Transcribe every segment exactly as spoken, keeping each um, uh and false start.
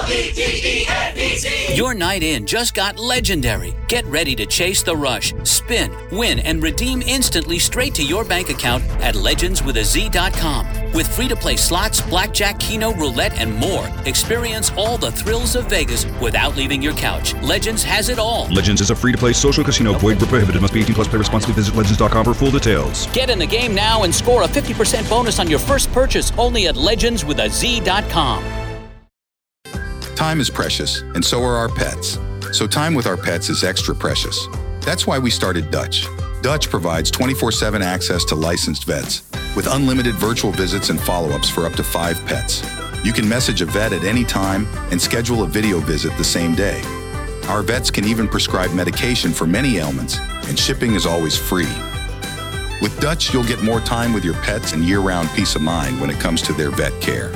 Your night in just got legendary. Get ready to chase the rush, spin, win, and redeem instantly straight to your bank account at legends with a z dot com. With free-to-play slots, blackjack, keno, roulette, and more, experience all the thrills of Vegas without leaving your couch. Legends has it all. Legends is a free-to-play social casino. Void where prohibited. Must be eighteen plus. Play responsibly. Visit legends dot com for full details. Get in the game now and score a fifty percent bonus on your first purchase only at legends with a z dot com. Time is precious, and so are our pets. So time with our pets is extra precious. That's why we started Dutch. Dutch provides twenty-four seven access to licensed vets with unlimited virtual visits and follow-ups for up to five pets. You can message a vet at any time and schedule a video visit the same day. Our vets can even prescribe medication for many ailments, and shipping is always free. With Dutch, you'll get more time with your pets and year-round peace of mind when it comes to their vet care.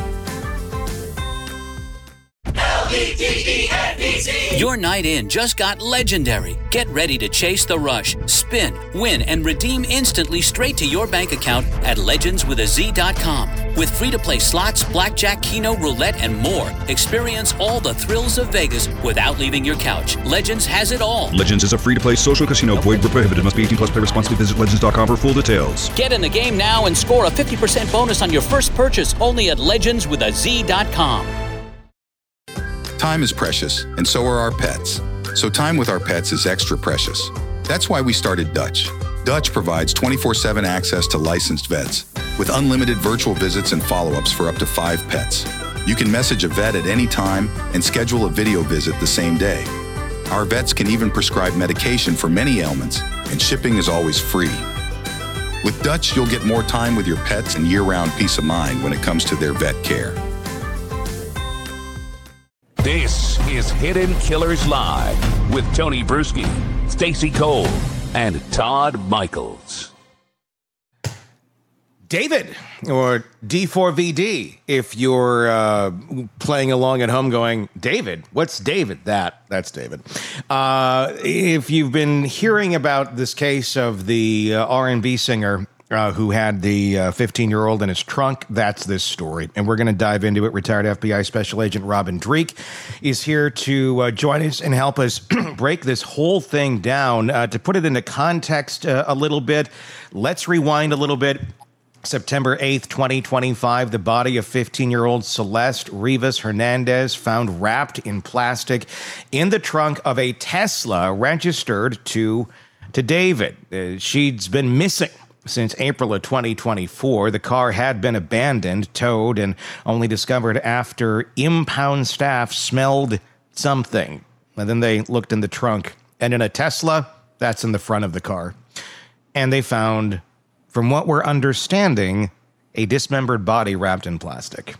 Your night in just got legendary. Get ready to chase the rush, spin, win, and redeem instantly straight to your bank account at legends with a z dot com. With free-to-play slots, blackjack, keno, roulette, and more, experience all the thrills of Vegas without leaving your couch. Legends has it all. Legends is a free-to-play social casino. Void where prohibited. Must be eighteen plus. Play responsibly. Visit legends dot com for full details. Get in the game now and score a fifty percent bonus on your first purchase only at legends with a z dot com. Time is precious, and so are our pets. So time with our pets is extra precious. That's why we started Dutch. Dutch provides twenty-four seven access to licensed vets with unlimited virtual visits and follow-ups for up to five pets. You can message a vet at any time and schedule a video visit the same day. Our vets can even prescribe medication for many ailments, and shipping is always free. With Dutch, you'll get more time with your pets and year-round peace of mind when it comes to their vet care. This is Hidden Killers Live with Tony Bruschi, Stacey Cole, and Todd Michaels. David, or D four V D, if you're uh, playing along at home going, David, what's David? That, that's David. Uh, if you've been hearing about this case of the uh, R and B singer Uh, who had the uh, fifteen-year-old in his trunk, that's this story. And we're going to dive into it. Retired F B I Special Agent Robin Dreeke is here to uh, join us and help us break this whole thing down. Uh, to put it into context uh, a little bit, let's rewind a little bit. September eighth, twenty twenty-five, the body of fifteen-year-old Celeste Rivas Hernandez found wrapped in plastic in the trunk of a Tesla registered to, to David. Uh, she's been missing since April of twenty twenty-four. The car had been abandoned, towed, and only discovered after impound staff smelled something. And then they looked in the trunk. And in a Tesla, that's in the front of the car. And they found, from what we're understanding, a dismembered body wrapped in plastic.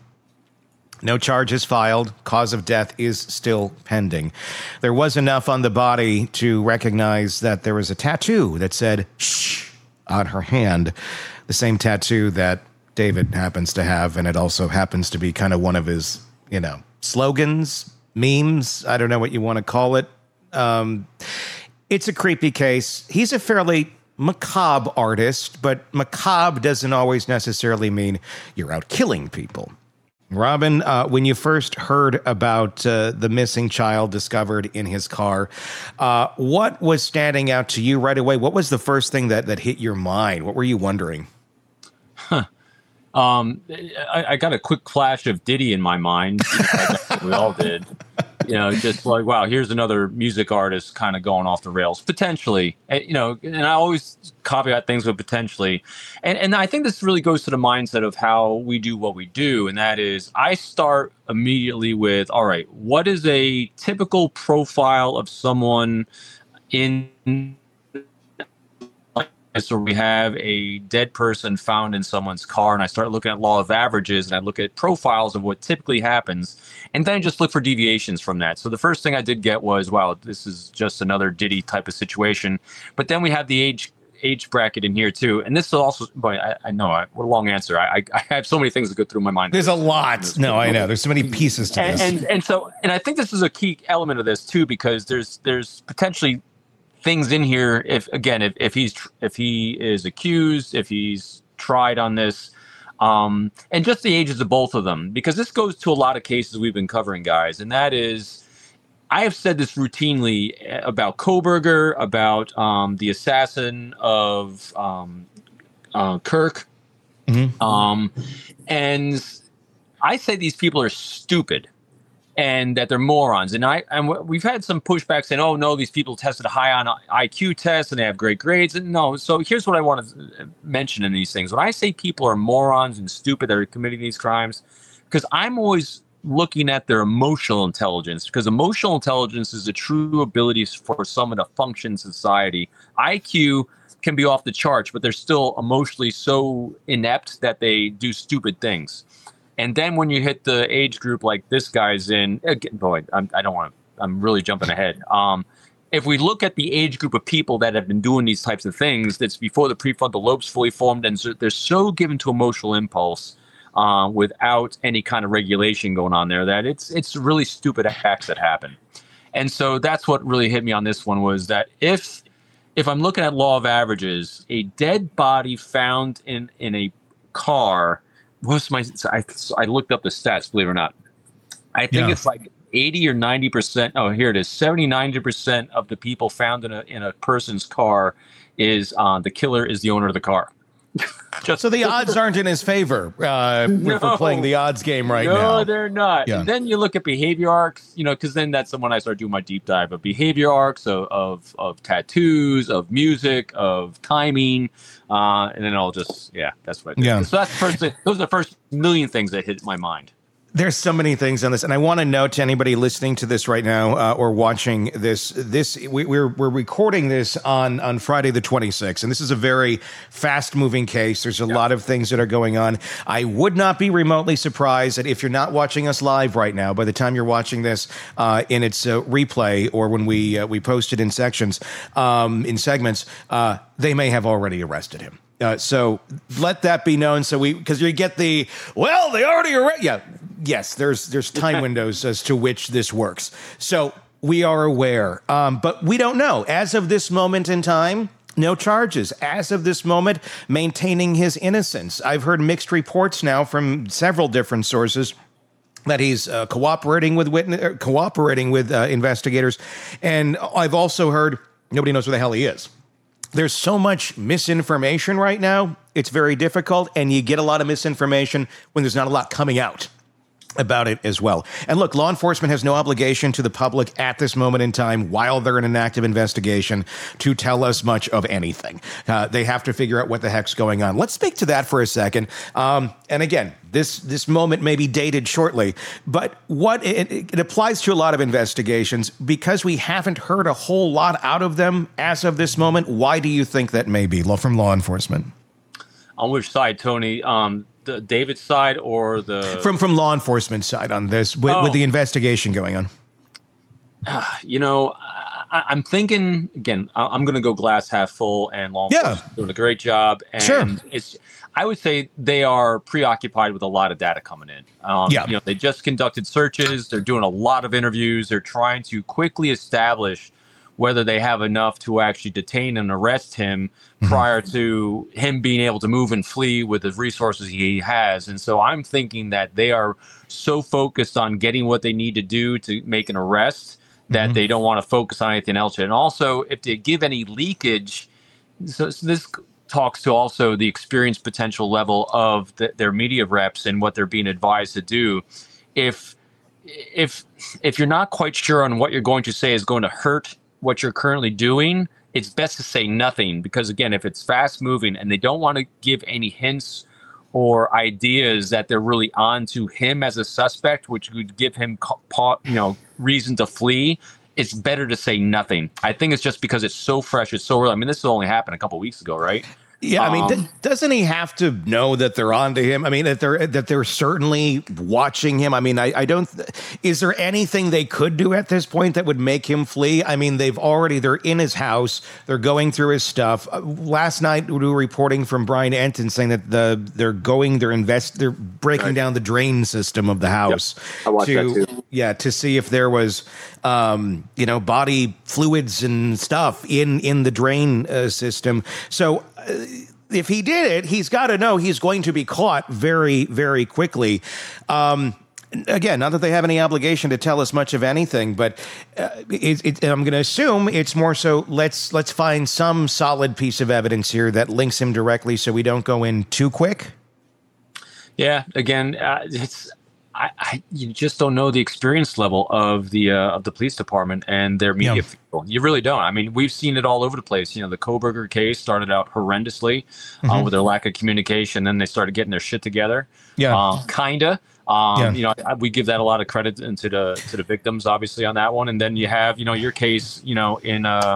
No charges filed. Cause of death is still pending. There was enough on the body to recognize that there was a tattoo that said, shh, on her hand, the same tattoo that David happens to have, and it also happens to be kind of one of his, you know, slogans, memes, I don't know what you want to call it. Um, it's a creepy case. He's a fairly macabre artist, but macabre doesn't always necessarily mean you're out killing people. Robin, uh, when you first heard about uh, the missing child discovered in his car, uh, what was standing out to you right away? What was the first thing that, that hit your mind? What were you wondering? Huh. Um, I, I got a quick flash of Diddy in my mind. You know, like we all did. You know, just like, wow, here's another music artist kind of going off the rails, potentially. And, you know, and I always caveat things with potentially. And and I think this really goes to the mindset of how we do what we do. And that is, I start immediately with, all right, what is a typical profile of someone in... So we have a dead person found in someone's car, and I start looking at law of averages, and I look at profiles of what typically happens, and then I just look for deviations from that. So the first thing I did get was, wow, this is just another Diddy type of situation. But then we have the age age bracket in here too, and this is also, boy, I, I know, I, what a long answer. I, I have so many things that go through my mind. There's a lot. No, I know. There's so many pieces to and, this. And and so, and I think this is a key element of this too, because there's there's potentially things in here. If again, if, if he's if he is accused, if he's tried on this, Um, and just the ages of both of them, because this goes to a lot of cases we've been covering, guys. And that is, I have said this routinely about Kohberger, about um, the assassin of um, uh, Kirk. Mm-hmm. Um, and I say these people are stupid and that they're morons. And I and we've had some pushback saying, oh, no, these people tested high on I Q tests and they have great grades. And no, so here's what I want to mention in these things. When I say people are morons and stupid that are committing these crimes, because I'm always looking at their emotional intelligence, because emotional intelligence is the true ability for someone to function in society. I Q can be off the charts, but they're still emotionally so inept that they do stupid things. And then when you hit the age group like this guy's in, again, boy, I'm, I don't want to, I'm really jumping ahead. Um, if we look at the age group of people that have been doing these types of things, that's before the prefrontal lobe's fully formed, and so they're so given to emotional impulse uh, without any kind of regulation going on there, that it's it's really stupid acts that happen. And so that's what really hit me on this one, was that if if I'm looking at law of averages, a dead body found in, in a car, what's my, I, I looked up the stats, believe it or not. I think yeah. it's like eighty or ninety percent. Oh, here it is. seventy, ninety percent of the people found in a, in a person's car is uh, the killer is the owner of the car. Just, so the odds aren't in his favor uh, no, if we're playing the odds game right no, now. No, they're not. Yeah. And then you look at behavior arcs, you know, because then that's when I start doing my deep dive of behavior arcs of of, of tattoos, of music, of timing, uh, and then I'll just yeah, that's what. I yeah. So that's the first thing. Those are the first million things that hit my mind. There's so many things on this, and I want to note to anybody listening to this right now uh, or watching this. This we, we're we're recording this on on Friday the twenty-sixth, and this is a very fast-moving case. There's a yeah. lot of things that are going on. I would not be remotely surprised that if you're not watching us live right now, by the time you're watching this uh, in its uh, replay or when we uh, we post it in sections, um, in segments, uh, they may have already arrested him. Uh, so let that be known. So we, because you get the, well, they already arrested. Yeah, yes, there's there's time windows as to which this works. So we are aware, um, but we don't know. As of this moment in time, no charges. As of this moment, maintaining his innocence. I've heard mixed reports now from several different sources that he's uh, cooperating with witness, uh, cooperating with uh, investigators, and I've also heard nobody knows where the hell he is. There's so much misinformation right now, it's very difficult, and you get a lot of misinformation when there's not a lot coming out about it as well. And look, law enforcement has no obligation to the public at this moment in time, while they're in an active investigation, to tell us much of anything. Uh, they have to figure out what the heck's going on. Let's speak to that for a second. Um, and again, this this moment may be dated shortly, but what it, it applies to a lot of investigations because we haven't heard a whole lot out of them as of this moment. Why do you think that may be from law enforcement? On which side, Tony? Um, the David's side or the from from law enforcement side on this with, oh. with the investigation going on? Uh, you know, I, I'm thinking again. I'm going to go glass half full, and law enforcement yeah. doing a great job. And sure. it's. I would say they are preoccupied with a lot of data coming in. Um, yeah. You know, they just conducted searches. They're doing a lot of interviews. They're trying to quickly establish whether they have enough to actually detain and arrest him mm-hmm. prior to him being able to move and flee with the resources he has. And so I'm thinking that they are so focused on getting what they need to do to make an arrest that mm-hmm. they don't want to focus on anything else. And also, if they give any leakage, so, so this talks to also the experience potential level of the, their media reps and what they're being advised to do. If if if you're not quite sure on what you're going to say is going to hurt what you're currently doing, it's best to say nothing, because again, if it's fast moving and they don't want to give any hints or ideas that they're really on to him as a suspect, which would give him, you know, reason to flee, it's better to say nothing. I think it's just because it's so fresh, it's so early. I mean, this only happened a couple of weeks ago, right? Yeah, I mean, Um, th- doesn't he have to know that they're onto him? I mean, that they're that they're certainly watching him. I mean, I, I don't. Th- is there anything they could do at this point that would make him flee? I mean, they've already they're in his house. They're going through his stuff. Uh, last night, we were reporting from Brian Enton saying that the they're going they're invest they're breaking Right. down the drain system of the house. Yep. I watched to, that too. Yeah, to see if there was um, you know body fluids and stuff in in the drain uh, system. So. Uh, if he did it, he's got to know he's going to be caught very, very quickly. Um, Again, not that they have any obligation to tell us much of anything, but uh, it, it, I'm going to assume it's more so let's let's find some solid piece of evidence here that links him directly, so we don't go in too quick. Yeah, again, uh, it's I, I you just don't know the experience level of the uh, of the police department and their media Yeah. people. You really don't. I mean, we've seen it all over the place. You know, the Kohberger case started out horrendously Mm-hmm. uh, with their lack of communication. Then they started getting their shit together. Yeah. uh, kinda. Um, Yeah. You know, I, we give that a lot of credit into the to the victims, obviously, on that one. And then you have, you know, your case, you know, in uh,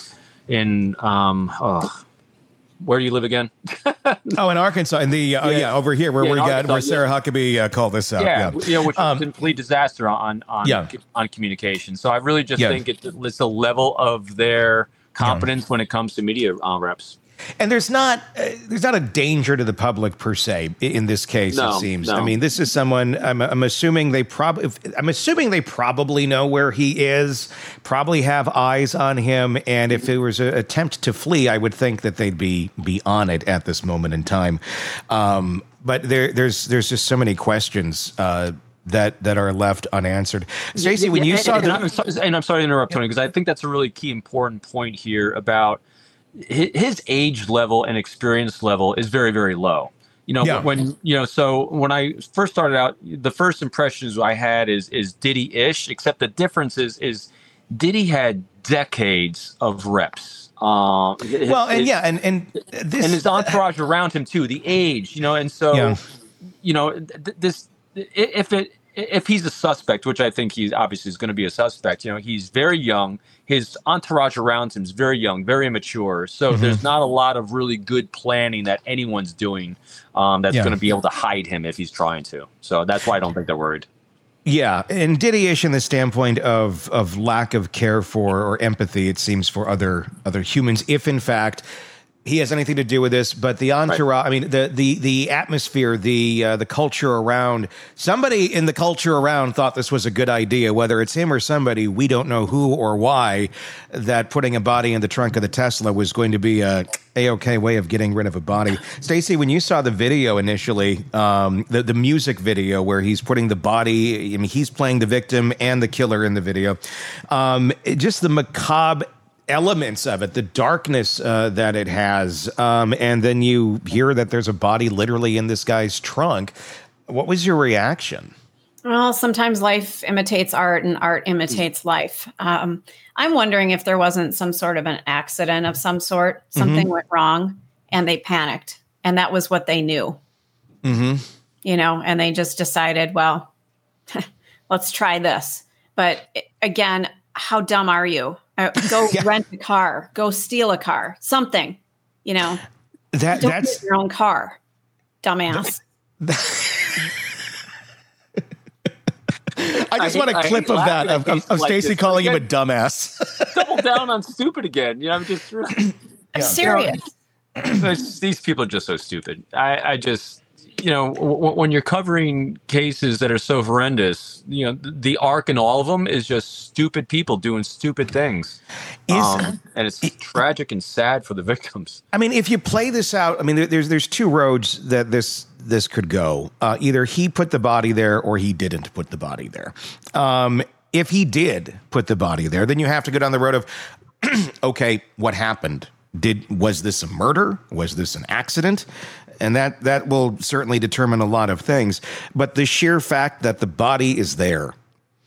in um, oh, where do you live again? Oh, in Arkansas, in the uh, yeah. Yeah. over here where Yeah, we in got Arkansas, where Sarah yeah. Huckabee uh, called this out. Yeah, Yeah, you know, which Um, was a complete disaster on on Yeah. on communication. So I really just Yeah. think it, it's the level of their competence when it comes to media uh, reps. And there's not uh, there's not a danger to the public per se i- in this case. No, it seems. no. I mean, this is someone. I'm, I'm assuming they probably. I'm assuming they probably know where he is. Probably have eyes on him. And if it was an attempt to flee, I would think that they'd be be on it at this moment in time. Um, but there there's there's just so many questions. Uh, that that are left unanswered. Stacey, when Yeah, you and, saw and, the I'm sorry, and I'm sorry to interrupt, Tony, because I think that's a really key important point here about his, his age level and experience level is very, very low. You know, Yeah. when you know, so when I first started out, the first impressions I had is is Diddy-ish, except the difference is is Diddy had decades of reps. Um, his- well, and his- yeah, and and this and his entourage around him too, the age, you know, and so, Yeah. you know, th- this if it if he's a suspect, which I think he obviously is going to be a suspect, you know, he's very young. His entourage around him is very young, very immature. So Mm-hmm. there's not a lot of really good planning that anyone's doing um, that's Yeah. going to be able to hide him if he's trying to. So that's why I don't think they're worried. Yeah, and Diddy-ish in the standpoint of of lack of care for or empathy, it seems, for other other humans, if in fact he has anything to do with this. But the entourage, I mean, the the the atmosphere, the uh, the culture around, somebody in the culture around thought this was a good idea, whether it's him or somebody, we don't know who or why, that putting a body in the trunk of the Tesla was going to be a A-okay way of getting rid of a body. Stacey, when you saw the video initially, um, the, the music video where he's putting the body, I mean, he's playing the victim and the killer in the video, um, it, just the macabre elements of it, the darkness uh, that it has, um, and then you hear that there's a body literally in this guy's trunk. What was your reaction? Well, sometimes life imitates art and art imitates life. Um, I'm wondering if there wasn't some sort of an accident of some sort. Something went wrong and they panicked. And that was what they knew. Mm-hmm. You know, and they just decided, well, let's try this. But again, how dumb are you? Uh, go Yeah. rent a car. Go steal a car. Something, you know. That Don't that's get your own car, dumbass. I just I want a hate- I clip hate of that laughing at of, of, cases of like Stacey this. calling him a Again- dumbass. Double down on stupid again. You know, I'm just I'm serious. These these people are just so stupid. I, I just, you know, w- when you're covering cases that are so horrendous, you know, the arc in all of them is just stupid people doing stupid things. Is- Um, and it's tragic and sad for the victims. I mean, if you play this out, I mean, there, there's there's two roads that this this could go. Uh, either he put the body there, or he didn't put the body there. Um, if he did put the body there, then you have to go down the road of, okay, what happened? Did was this a murder? Was this an accident? And that that will certainly determine a lot of things. But the sheer fact that the body is there,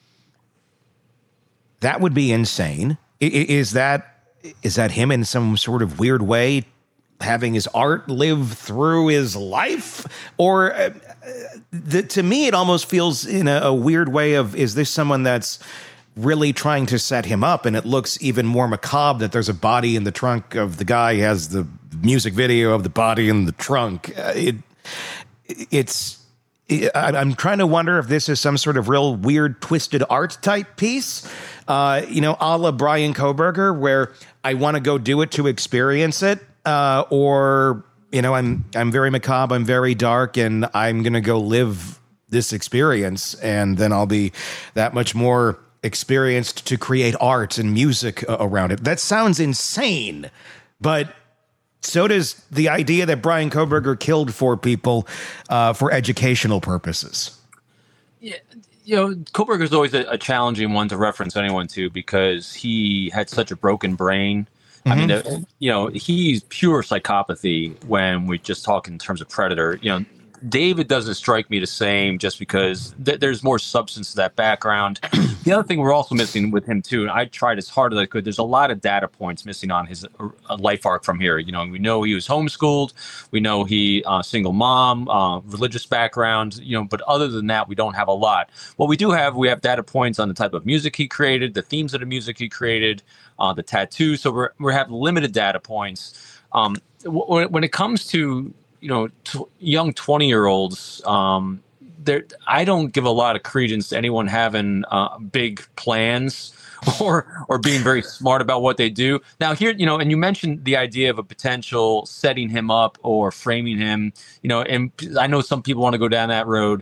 that would be insane. I- i- Is that is that him in some sort of weird way having his art live through his life? Or uh, the, to me, it almost feels in a, a weird way of, is this someone that's really trying to set him up? And it looks even more macabre that there's a body in the trunk of the guy. He has the music video of the body in the trunk. Uh, it it's I- I'm trying to wonder if this is some sort of real weird twisted art type piece, uh, you know, a la Brian Kohberger, where I want to go do it to experience it, uh, or you know, I'm I'm very macabre, I'm very dark, and I'm gonna go live this experience, and then I'll be that much more experienced to create art and music uh, around it. That sounds insane, but So does the idea that Bryan Kohberger killed four people uh, for educational purposes. Yeah, you know, Kohberger's always a, a challenging one to reference anyone to because he had such a broken brain. Mm-hmm. I mean, the, you know, he's pure psychopathy when we just talk in terms of Predator. You know, David doesn't strike me the same just because th- there's more substance to that background. The other thing we're also missing with him, too, and I tried as hard as I could, there's a lot of data points missing on his uh, life arc from here. You know, we know he was homeschooled. We know he uh, single mom, uh, religious background, you know, but other than that, we don't have a lot. What we do have, we have data points on the type of music he created, the themes of the music he created, uh, the tattoos. So we're, we have limited data points. Um, w- when it comes to you know, t- young twenty-year-olds, um, there, I don't give a lot of credence to anyone having uh, big plans or or being very smart about what they do. Now here, you know, and you mentioned the idea of a potential setting him up or framing him, you know, and I know some people want to go down that road.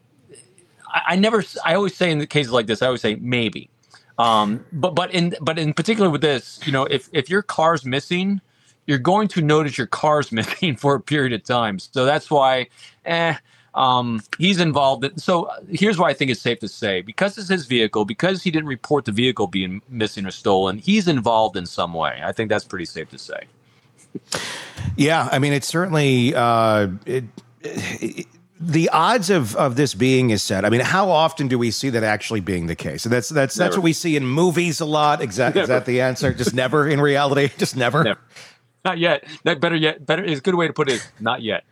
I, I never, I always say in the cases like this, I always say maybe. Um, but but in but in particular with this, you know, if if your car's missing, you're going to notice your car's missing for a period of time. So that's why eh, um, he's involved. In, so here's why I think it's safe to say. Because it's his vehicle, because he didn't report the vehicle being missing or stolen, he's involved in some way. I think that's pretty safe to say. Yeah, I mean, it's certainly uh, it, it, the odds of, of this being is set. I mean, how often do we see that actually being the case? And that's that's never. That's what we see in movies a lot. Exactly. Is that the answer? Just never in reality? Just never? Never. Not yet. That better yet. Better is a good way to put it. Not yet.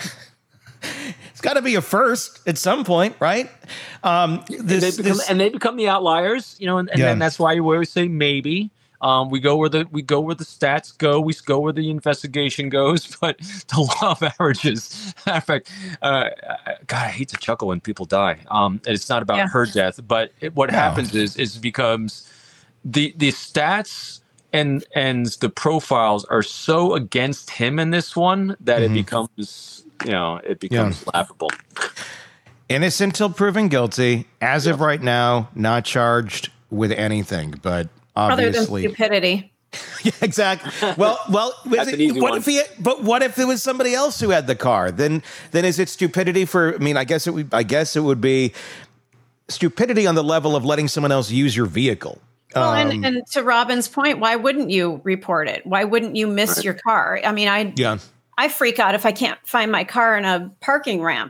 It's got to be a first at some point, right? Um, this, and, they become, this, and they become the outliers, you know, and, and, yeah. and that's why we always say maybe. Um, we go where the we go where the stats go. We go where the investigation goes. But the law of averages. In fact, uh, God, I hate to chuckle when people die. Um, and it's not about yeah. her death, but it, what no. happens is is becomes the the stats. And and the profiles are so against him in this one that mm-hmm. it becomes, you know, it becomes yeah. laughable. Innocent till proven guilty. As yep. of right now, not charged with anything, but obviously other than stupidity. Yeah, exactly. Well, well, That's it, an easy what one. if he? But what if it was somebody else who had the car? Then, then is it stupidity for? I mean, I guess it would. I guess it would be stupidity on the level of letting someone else use your vehicle. Well, Um, and, and to Robin's point, why wouldn't you report it? Why wouldn't you miss right. your car? I mean, I yeah. I freak out if I can't find my car in a parking ramp.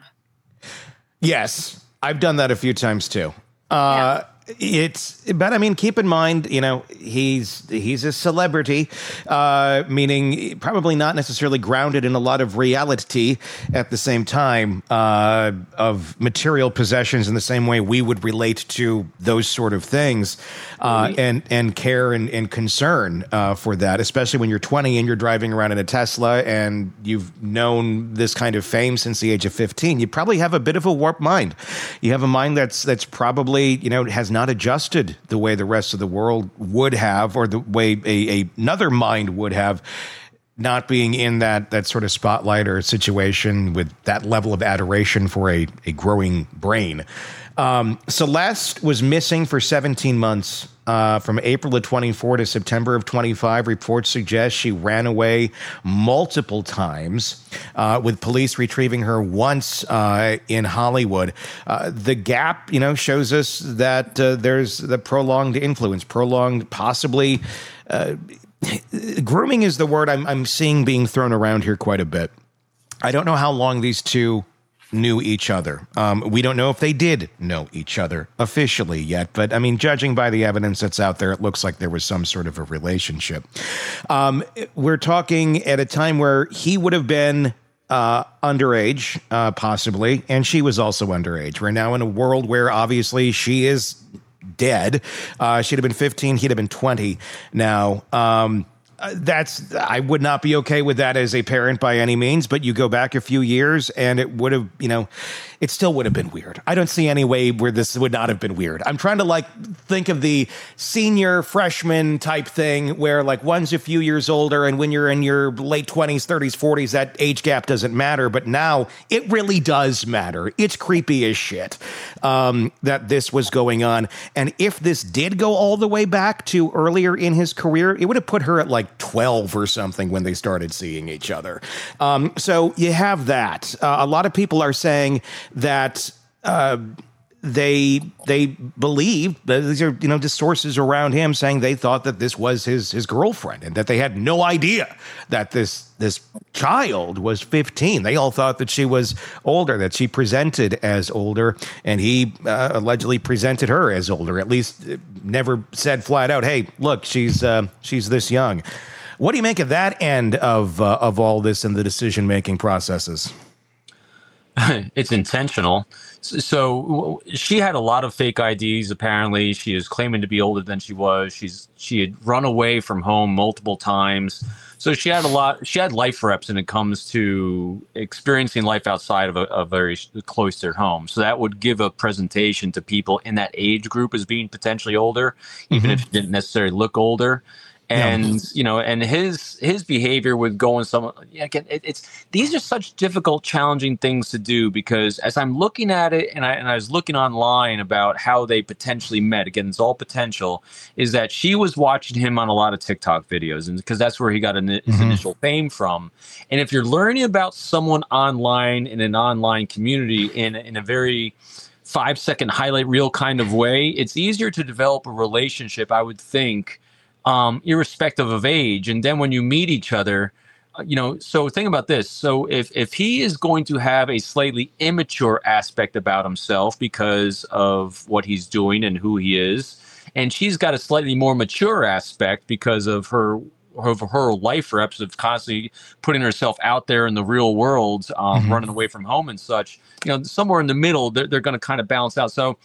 Yes, I've done that a few times too. Uh, yeah. It's, but I mean, keep in mind, you know, he's he's a celebrity, uh, meaning probably not necessarily grounded in a lot of reality at the same time uh, of material possessions in the same way we would relate to those sort of things uh, mm-hmm. and and care and, and concern uh, for that, especially when you're twenty and you're driving around in a Tesla and you've known this kind of fame since the age of fifteen. You probably have a bit of a warped mind. You have a mind that's that's probably, you know, has not adjusted the way the rest of the world would have, or the way a, a another mind would have, not being in that that sort of spotlight or situation with that level of adoration for a, a growing brain. Um, Celeste was missing for seventeen months, uh, from April of twenty-four to September of twenty-five. Reports suggest she ran away multiple times, uh, with police retrieving her once uh, in Hollywood. Uh, the gap, you know, shows us that uh, there's the prolonged influence, prolonged, possibly. Uh, grooming is the word I'm, I'm seeing being thrown around here quite a bit. I don't know how long these two knew each other. Um, we don't know if they did know each other officially yet, but I mean, judging by the evidence that's out there, it looks like there was some sort of a relationship. Um, we're talking at a time where he would have been uh, underage, uh, possibly, and she was also underage. We're now in a world where obviously she is dead. Uh, she'd have been fifteen, he'd have been twenty now. Um, Uh, that's I would not be okay with that as a parent by any means, but you go back a few years and it would have, you know, it still would have been weird. I don't see any way where this would not have been weird. I'm trying to like think of the senior freshman type thing where like one's a few years older, and when you're in your late twenties, thirties, forties, that age gap doesn't matter. But now it really does matter. It's creepy as shit um, that this was going on. And if this did go all the way back to earlier in his career, it would have put her at like twelve or something when they started seeing each other. Um, so you have that. Uh, a lot of people are saying that uh, they they believe that these are, you know, just sources around him saying they thought that this was his his girlfriend and that they had no idea that this this child was fifteen. They all thought that she was older, that she presented as older, and he uh, allegedly presented her as older. At least never said flat out, "Hey, look, she's uh, she's this young." What do you make of that end of uh, of all this and the decision making processes? It's intentional. So she had a lot of fake I Ds. Apparently, she is claiming to be older than she was. She's she had run away from home multiple times. So she had a lot. She had life reps when it comes to experiencing life outside of a, a very cloistered home. So that would give a presentation to people in that age group as being potentially older, even mm-hmm. if it didn't necessarily look older. And, yeah. you know, and his his behavior with going some, yeah, again, it, it's these are such difficult, challenging things to do, because as I'm looking at it and I, and I was looking online about how they potentially met, again, it's all potential, is that she was watching him on a lot of TikTok videos, and because that's where he got an, his mm-hmm. initial fame from. And if you're learning about someone online in an online community in in a very five second highlight reel kind of way, it's easier to develop a relationship, I would think, Um, irrespective of age. And then when you meet each other, uh, you know, so think about this. So if, if he is going to have a slightly immature aspect about himself because of what he's doing and who he is, and she's got a slightly more mature aspect because of her of her life reps of constantly putting herself out there in the real world, um, mm-hmm. running away from home and such, you know, somewhere in the middle, they're, they're going to kind of balance out. So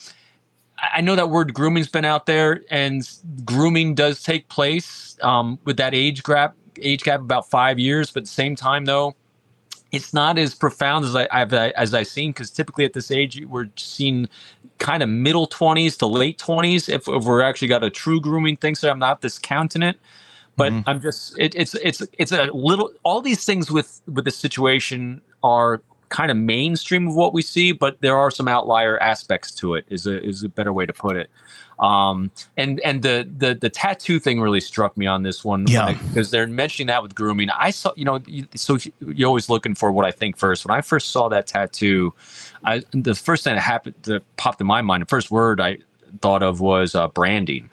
I know that word grooming's been out there, and grooming does take place um, with that age gap, age gap about five years. But at the same time, though, it's not as profound as I, I've as I've seen, because typically at this age we're seeing kind of middle twenties to late twenties. If, if we're actually got a true grooming thing, so I'm not discounting it, but mm-hmm. I'm just it, it's it's it's a little. All these things with with the situation are kind of mainstream of what we see, but there are some outlier aspects to it, is a is a better way to put it. Um, and and the, the the tattoo thing really struck me on this one, yeah, because they're mentioning that with grooming. I saw, you know, you, so you're always looking for what I think first. When I first saw that tattoo, I, the first thing that happened that popped in my mind, the first word I thought of was uh, branding.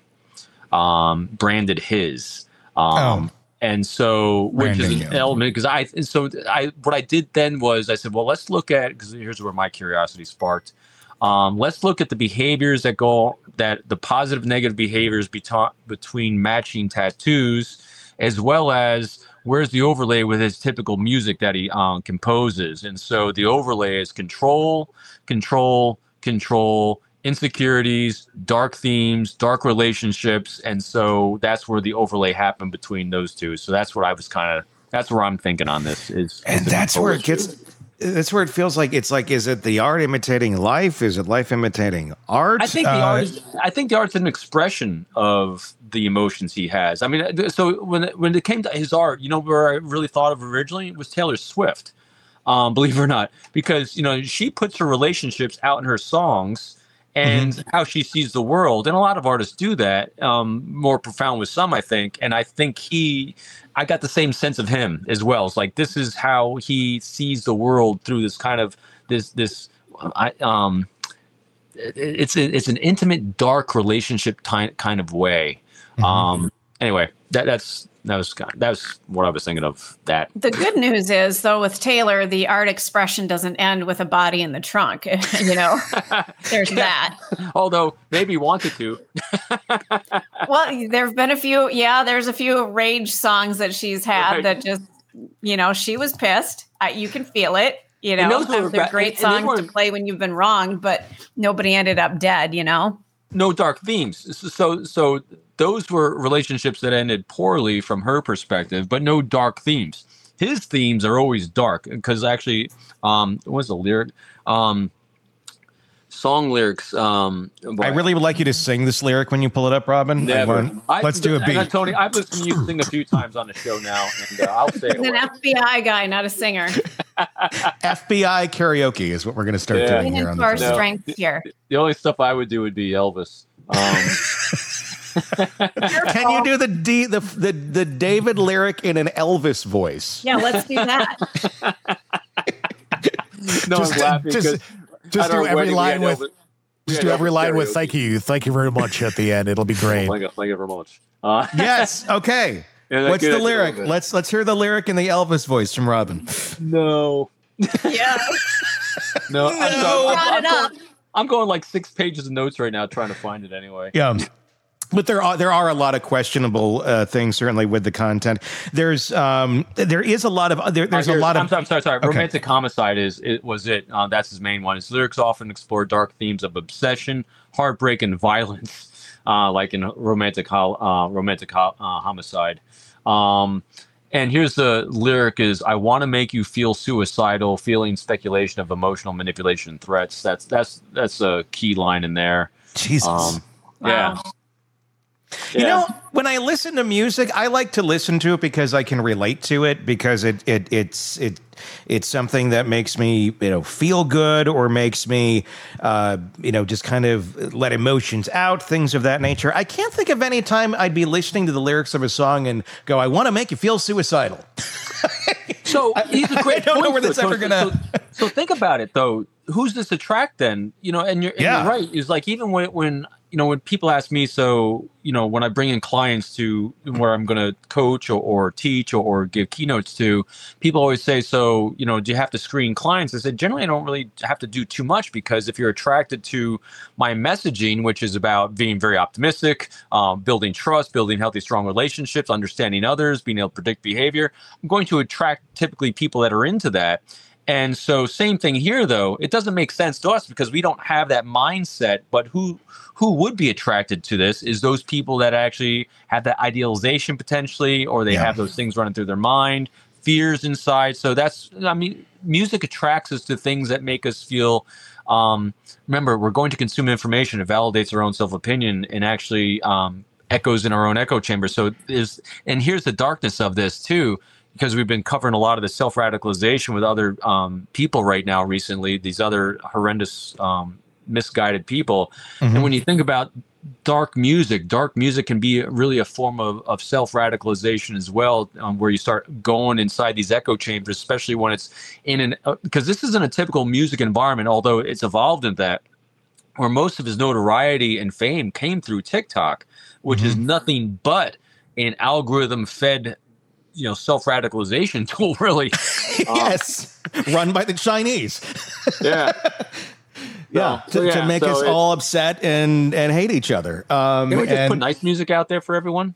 Um, branded his. Um, oh. And so, which Branding, is an yeah. element, because I, so I, what I did then was I said, well, let's look at, because here's where my curiosity sparked. Um, let's look at the behaviors that go, that the positive, negative behaviors be- between matching tattoos, as well as where's the overlay with his typical music that he um, composes. And so the overlay is control, control, control, insecurities, dark themes, dark relationships, and so that's where the overlay happened between those two. So that's what I was kind of that's where I'm thinking on this is, and is that's where it gets. That's where it feels like it's like, is it the art imitating life? Is it life imitating art? I think the uh, art. Is, I think the art's an expression of the emotions he has. I mean, so when it, when it came to his art, you know, where I really thought of originally was Taylor Swift. Um, believe it or not, because you know she puts her relationships out in her songs. And mm-hmm. how she sees the world. And a lot of artists do that, um, more profound with some, I think. And I think he, I got the same sense of him as well. It's like, this is how he sees the world through this kind of, this, this, I, um, it's, a, it's an intimate, dark relationship ty- kind of way. Mm-hmm. Um, anyway, that, that's, that was that was what I was thinking of that. The good news is, though, with Taylor, the art expression doesn't end with a body in the trunk. You know, there's that. Although maybe wanted to. Well, there have been a few. Yeah, there's a few rage songs that she's had right. that just, you know, she was pissed. I, you can feel it. You know, they're ba- great songs to play when you've been wronged, but nobody ended up dead. You know, no dark themes. So so. Those were relationships that ended poorly from her perspective, but no dark themes. His themes are always dark, because actually, um, what was the lyric? Um, song lyrics. Um, I really would like you to sing this lyric when you pull it up, Robin. Never. I want, I, let's do a beat. And, Tony, I've listened to you sing a few times on the show now, and uh, I'll say it. He's an F B I guy, not a singer. F B I karaoke is what we're going to start Yeah. doing here on the our show. strengths here. The only stuff I would do would be Elvis. Um, Can you do the, D, the the the David lyric in an Elvis voice? Yeah, let's do that. no, Just- I'm laughing just- because Just at our do every wedding, we line had with Elvis- we just had do every Elvis line with karaoke. thank you, thank you very much at the end. It'll be great. Thank you, thank you very much. Uh, Yes. Okay. Yeah, that's What's good. the I did lyric? love it. Let's let's hear the lyric in the Elvis voice from Robin. No, Yeah. no, I'm, No. sorry. Brought I'm, it I'm, up. going, I'm going like six pages of notes right now trying to find it anyway. Yeah. But there are there are a lot of questionable uh, things certainly with the content. There's um there is a lot of there, there's Uh, a here's- lot of I'm, sorry, I'm sorry, sorry. Okay. Romantic Homicide is it was it. Uh, that's his main one. His lyrics often explore dark themes of obsession, heartbreak, and violence, uh, like in Romantic Ho- uh, Romantic Ho- uh, Homicide. Um, and here's the lyric: "Is I want to make you feel suicidal, feeling speculation of emotional manipulation and threats." That's that's that's a key line in there. Jesus. Um, Wow. Yeah. You Yeah. know, when I listen to music, I like to listen to it because I can relate to it because it it it's it it's something that makes me, you know, feel good or makes me uh, you know, just kind of let emotions out, things of that nature. I can't think of any time I'd be listening to the lyrics of a song and go, I want to make you feel suicidal. So he's a great I don't know point, where that's though. ever So- gonna- So, so think about it, though. Who's this attract then? You know, and you're, and Yeah. you're right. It's like even when, when you know when people ask me, so you know when I bring in clients to where I'm going to coach or, or teach or, or give keynotes to, people always say, so you know, do you have to screen clients? I said generally I don't really have to do too much because if you're attracted to my messaging, which is about being very optimistic, um, building trust, building healthy, strong relationships, understanding others, being able to predict behavior, I'm going to attract typically people that are into that. And so same thing here, though. It doesn't make sense to us because we don't have that mindset. But who who would be attracted to this is those people that actually have that idealization potentially, or they Yeah. have those things running through their mind, fears inside. So that's, I mean, music attracts us to things that make us feel, um, remember, we're going to consume information. It validates our own self-opinion and actually um, echoes in our own echo chamber. So there's, and here's the darkness of this too, because we've been covering a lot of the self-radicalization with other um, people right now recently, these other horrendous, um, misguided people. Mm-hmm. And when you think about dark music, dark music can be really a form of, of self-radicalization as well, um, where you start going inside these echo chambers, especially when it's in an, because uh, this isn't a typical music environment, although it's evolved in that, where most of his notoriety and fame came through TikTok, which Mm-hmm. is nothing but an algorithm-fed, you know, self-radicalization tool, really. Yes. Run by the Chinese. Yeah. Yeah, So, to, yeah, to make so us it- all upset and and hate each other. Um, Can we just and put nice music out there for everyone?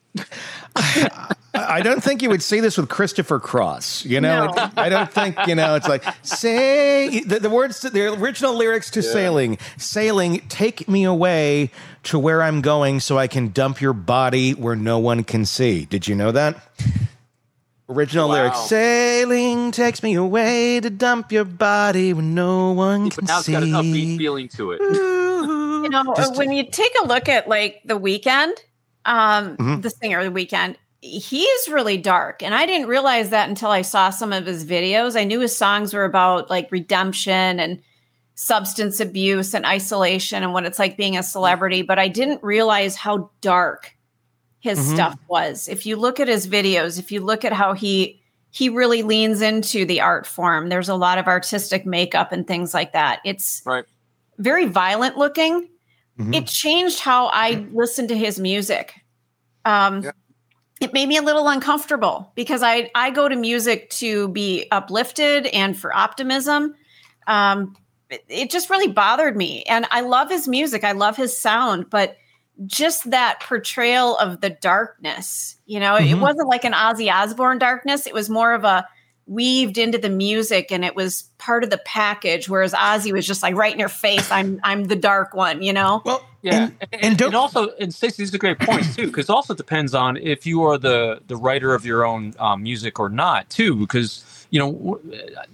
I don't think you would see this with Christopher Cross. You know, No. It- I don't think you know. It's like say the, the words, to, the original lyrics to "Sailing," "Sailing, take me away to where I'm going, so I can dump your body where no one can see." Did you know that? Original Wow. lyrics: "Sailing takes me away to dump your body where no one But can now it's see." got an upbeat feeling to it. You know, Just- when you take a look at like The Weeknd, um, Mm-hmm. the singer The Weeknd, he's really dark. And I didn't realize that until I saw some of his videos. I knew his songs were about like redemption and substance abuse and isolation and what it's like being a celebrity, but I didn't realize how dark his Mm-hmm. stuff was. If you look at his videos, if you look at how he he really leans into the art form, there's a lot of artistic makeup and things like that. It's Right. very violent looking. Mhm. It changed how I listened to his music. Um, It made me a little uncomfortable because I I go to music to be uplifted and for optimism. Um, it, it just really bothered me, and I love his music. I love his sound, but just that portrayal of the darkness, you know, it, it wasn't like an Ozzy Osbourne darkness. It was more of a weaved into the music, and it was part of the package. Whereas Ozzy was just like right in your face. I'm I'm the dark one, you know. Well, Yeah, and, and, and don't and also, and Stacey, these are great points too, because also depends on if you are the the writer of your own um, music or not too, because you know, w-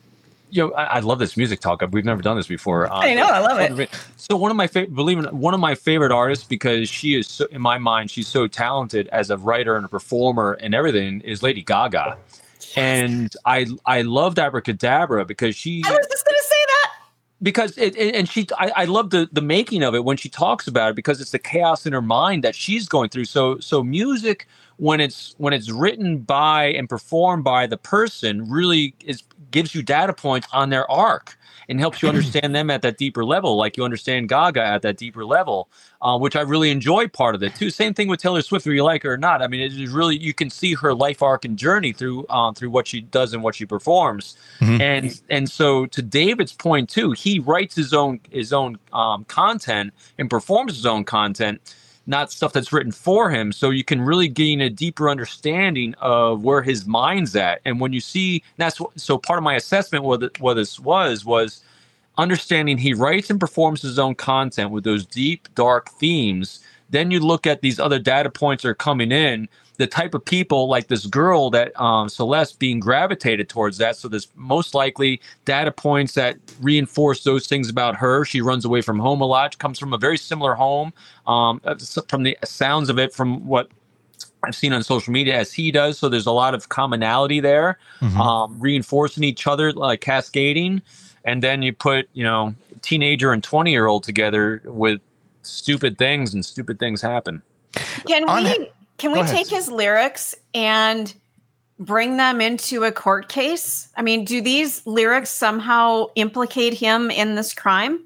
you know, I, I love this music talk. We've never done this before. Uh, I know, I love it. So one of my favorite, believe it, one of my favorite artists, because she is, so, in my mind, she's so talented as a writer and a performer and everything, is Lady Gaga. And I I loved Abracadabra because she. I was just going to say that. Because it, it and she, I, I love the the making of it when she talks about it, because it's the chaos in her mind that she's going through. So so music, when it's when it's written by and performed by the person, really is gives you data points on their arc and helps you understand them at that deeper level, like you understand Gaga at that deeper level, uh, which I really enjoy part of it too. Same thing with Taylor Swift, whether you like her or not. I mean, it is really, you can see her life arc and journey through um, through what she does and what she performs. Mm-hmm. And and so to David's point too, he writes his own his own um, content and performs his own content, not stuff that's written for him. So you can really gain a deeper understanding of where his mind's at. And when you see, that's what, so part of my assessment what, it, what this was, was understanding he writes and performs his own content with those deep, dark themes. Then you look at these other data points that are coming in, the type of people like this girl that um, Celeste being gravitated towards that. So there's most likely data points that reinforce those things about her. She runs away from home a lot, comes from a very similar home, um, from the sounds of it, from what I've seen on social media as he does. So there's a lot of commonality there, mm-hmm. um, reinforcing each other, like cascading. And then you put, you know, teenager and twenty year old together with stupid things, and stupid things happen. Can we, can we take his lyrics and bring them into a court case? I mean, do these lyrics somehow implicate him in this crime?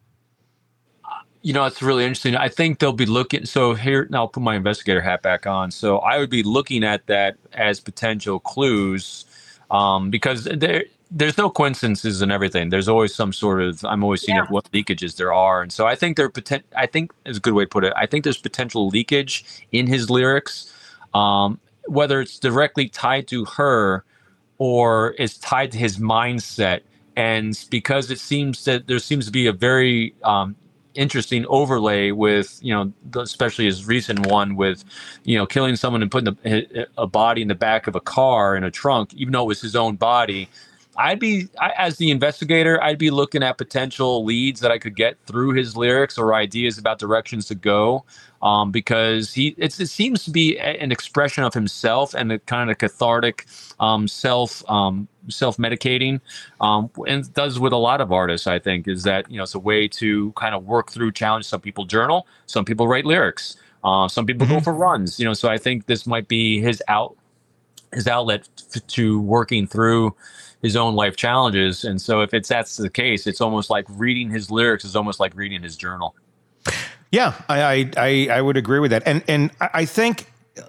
You know, it's really interesting. I think they'll be looking. So here, now I'll put my investigator hat back on. So I would be looking at that as potential clues, um, because there, there's no coincidences and everything. There's always some sort of, I'm always seeing yeah. what leakages there are. And so I think there, poten- I think is a good way to put it. I think there's potential leakage in his lyrics, um, whether it's directly tied to her or it's tied to his mindset. And because it seems that there seems to be a very, um, interesting overlay with, you know, especially his recent one with, you know, killing someone and putting a, a body in the back of a car in a trunk, even though it was his own body. I'd be, I, as the investigator, I'd be looking at potential leads that I could get through his lyrics or ideas about directions to go, um, because he, it's, it seems to be a, an expression of himself and a kind of cathartic um, self, um, self-medicating, um, and it does with a lot of artists. I think is that, you know, it's a way to kind of work through challenge. Some people journal, some people write lyrics, uh, some people mm-hmm. go for runs. You know, so I think this might be his out, his outlet f- to working through his own life challenges. And so if it's that's the case, it's almost like reading his lyrics is almost like reading his journal. Yeah, I I, I would agree with that. And and I think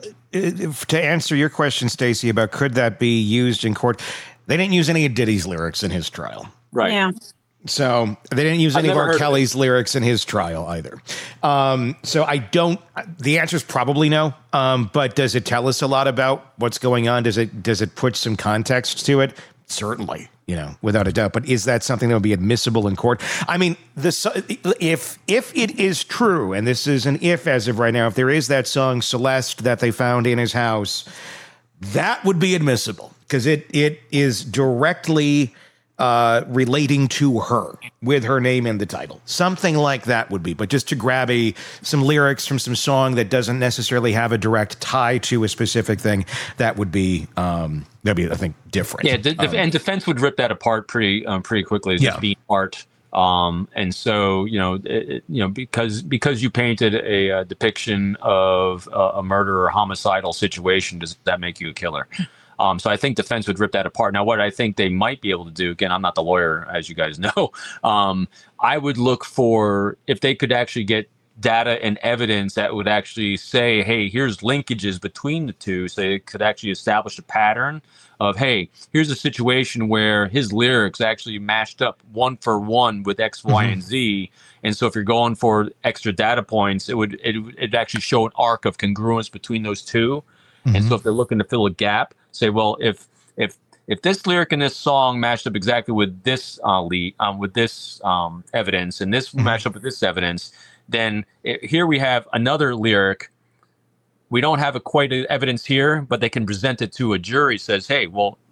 if, to answer your question, Stacey, about could that be used in court, they didn't use any of Diddy's lyrics in his trial. Right. Yeah. So they didn't use any of R. Kelly's lyrics in his trial either. Um, so I don't, the answer is probably no. Um, but does it tell us a lot about what's going on? Does it, does it put some context to it? Certainly, you know, without a doubt. But is that something that would be admissible in court? I mean, this, if if it is true, and this is an if as of right now, if there is that song Celeste that they found in his house, that would be admissible because it it is directly uh, relating to her with her name in the title. Something like that would be. But just to grab a some lyrics from some song that doesn't necessarily have a direct tie to a specific thing, that would be um, that'd be, I think, different. Yeah, de- um, and defense would rip that apart pretty um, pretty quickly as yeah. just being art. Um, and so, you know, it, you know, because because you painted a, a depiction of a, a murder or homicidal situation, does that make you a killer? Um, so I think defense would rip that apart. Now, what I think they might be able to do, again, I'm not the lawyer, as you guys know. Um, I would look for if they could actually get data and evidence that would actually say, hey, here's linkages between the two. So they could actually establish a pattern of, hey, here's a situation where his lyrics actually matched up one for one with X, mm-hmm. Y, and Z. And so if you're going for extra data points, it would it would actually show an arc of congruence between those two. Mm-hmm. And so if they're looking to fill a gap, say, well, if if if this lyric in this song matched up exactly with this uh, lead, um, with this um, evidence, and this mm-hmm. matched up with this evidence, then it, here we have another lyric. We don't have a quite a evidence here, but they can present it to a jury. Says, hey, well,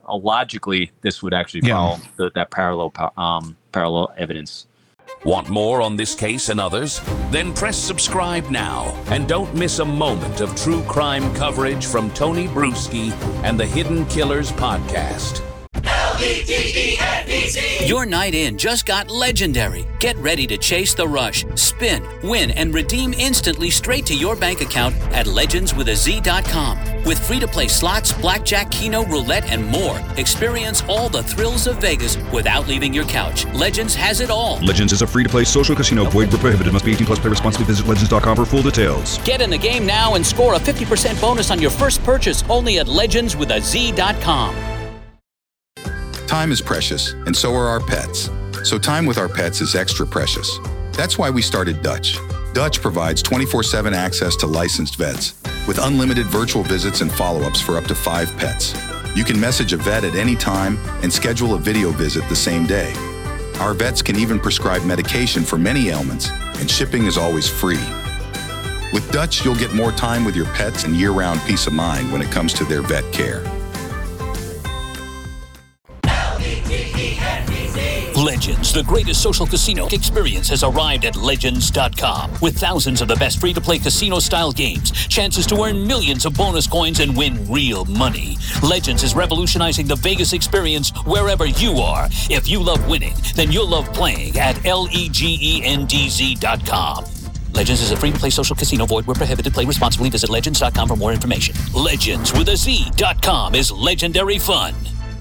uh, logically, this would actually Yeah. follow the, that parallel pa- um, parallel evidence. Want more on this case and others? Then press subscribe now and don't miss a moment of true crime coverage from Tony Bruschi and the Hidden Killers podcast. Your night in just got legendary. Get ready to chase the rush, spin, win, and redeem instantly straight to your bank account at legends with a z dot com. With free-to-play slots, blackjack, keno, roulette, and more, experience all the thrills of Vegas without leaving your couch. Legends has it all. Legends is a free-to-play social casino. Void where prohibited. Must be eighteen plus. Play responsibly. Visit legends dot com for full details. Get in the game now and score a fifty percent bonus on your first purchase only at legends with a z dot com. Time is precious, and so are our pets. So time with our pets is extra precious. That's why we started Dutch. Dutch provides twenty-four seven access to licensed vets with unlimited virtual visits and follow-ups for up to five pets. You can message a vet at any time and schedule a video visit the same day. Our vets can even prescribe medication for many ailments, and shipping is always free. With Dutch, you'll get more time with your pets and year-round peace of mind when it comes to their vet care. Legends, the greatest social casino experience, has arrived at legends dot com. With thousands of the best free-to-play casino-style games, chances to earn millions of bonus coins and win real money. Legends is revolutionizing the Vegas experience wherever you are. If you love winning, then you'll love playing at legends dot com. Legends is a free-to-play social casino. Void where prohibited. Play responsibly. Visit legends dot com for more information. Legends with a Z dot com is legendary fun.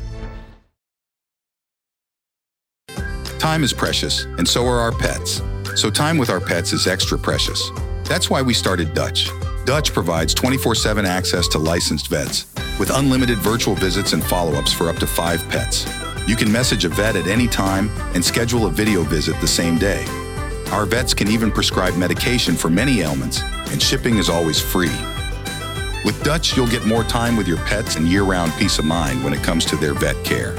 Time is precious, and so are our pets. So time with our pets is extra precious. That's why we started Dutch. Dutch provides twenty-four seven access to licensed vets with unlimited virtual visits and follow-ups for up to five pets. You can message a vet at any time and schedule a video visit the same day. Our vets can even prescribe medication for many ailments, and shipping is always free. With Dutch, you'll get more time with your pets and year-round peace of mind when it comes to their vet care.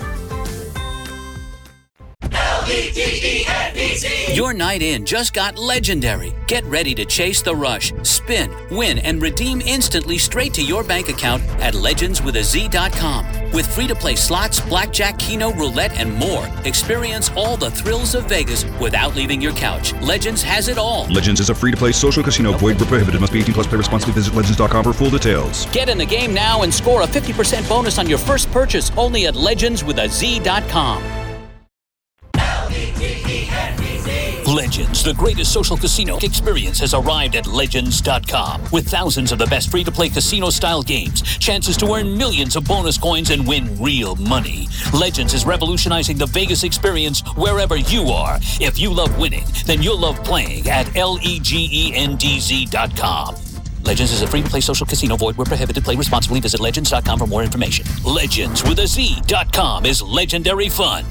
Your night in just got legendary. Get ready to chase the rush, spin, win, and redeem instantly straight to your bank account at legends with a z dot com. With free-to-play slots, blackjack, keno, roulette, and more, experience all the thrills of Vegas without leaving your couch. Legends has it all. Legends is a free-to-play social casino. Void where prohibited. Must be eighteen plus. Play responsibly. Visit legends dot com for full details. Get in the game now and score a fifty percent bonus on your first purchase only at legends with a z dot com. Legends, the greatest social casino experience, has arrived at legends dot com. With thousands of the best free-to-play casino-style games, chances to earn millions of bonus coins and win real money. Legends is revolutionizing the Vegas experience wherever you are. If you love winning, then you'll love playing at legends dot com. Legends is a free-to-play social casino. Void where prohibited. Play responsibly. Visit legends dot com for more information. Legends with a Z dot com is legendary fun.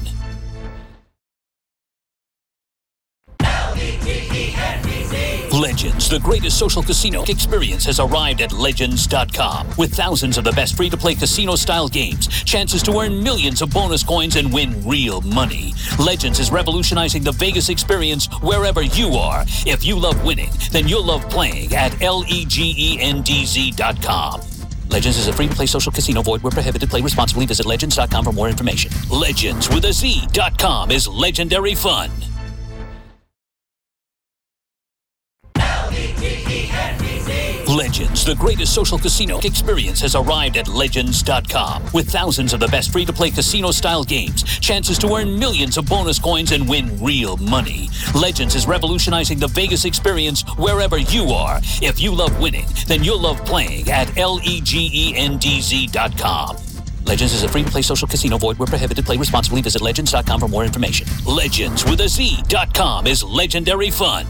Legends, the greatest social casino experience, has arrived at legends dot com. With thousands of the best free-to-play casino-style games, chances to earn millions of bonus coins and win real money. Legends is revolutionizing the Vegas experience wherever you are. If you love winning, then you'll love playing at legends dot com. Legends is a free-to-play social casino. Void where prohibited. Play responsibly. Visit legends dot com for more information. Legends with a Z dot com is legendary fun. Legends, the greatest social casino experience, has arrived at legends dot com. With thousands of the best free-to-play casino-style games, chances to earn millions of bonus coins and win real money. Legends is revolutionizing the Vegas experience wherever you are. If you love winning, then you'll love playing at legends dot com. Legends is a free-to-play social casino. Void where prohibited. Play responsibly. Visit legends dot com for more information. Legends with a Z dot com is legendary fun.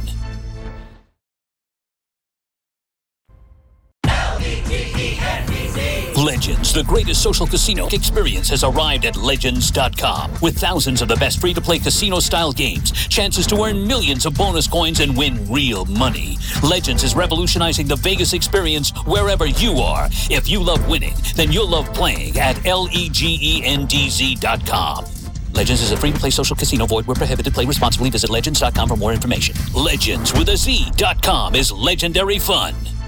Legends, the greatest social casino experience, has arrived at legends dot com. With thousands of the best free-to-play casino-style games, chances to earn millions of bonus coins and win real money. Legends is revolutionizing the Vegas experience wherever you are. If you love winning, then you'll love playing at legends dot com. Legends is a free-to-play social casino. Void where prohibited. Play responsibly. Visit legends dot com for more information. Legends with a Z dot com is legendary fun.